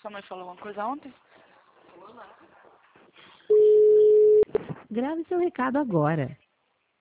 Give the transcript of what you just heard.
Sua mãe falou alguma coisa ontem? Grave seu recado agora.